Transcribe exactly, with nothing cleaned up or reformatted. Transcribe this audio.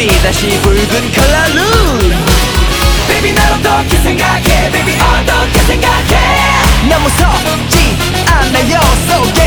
바람이 다시 붉은 컬러로 Baby 날 어떻게 생각해 Baby 어떻게 생각해 난 무섭지 않아요 So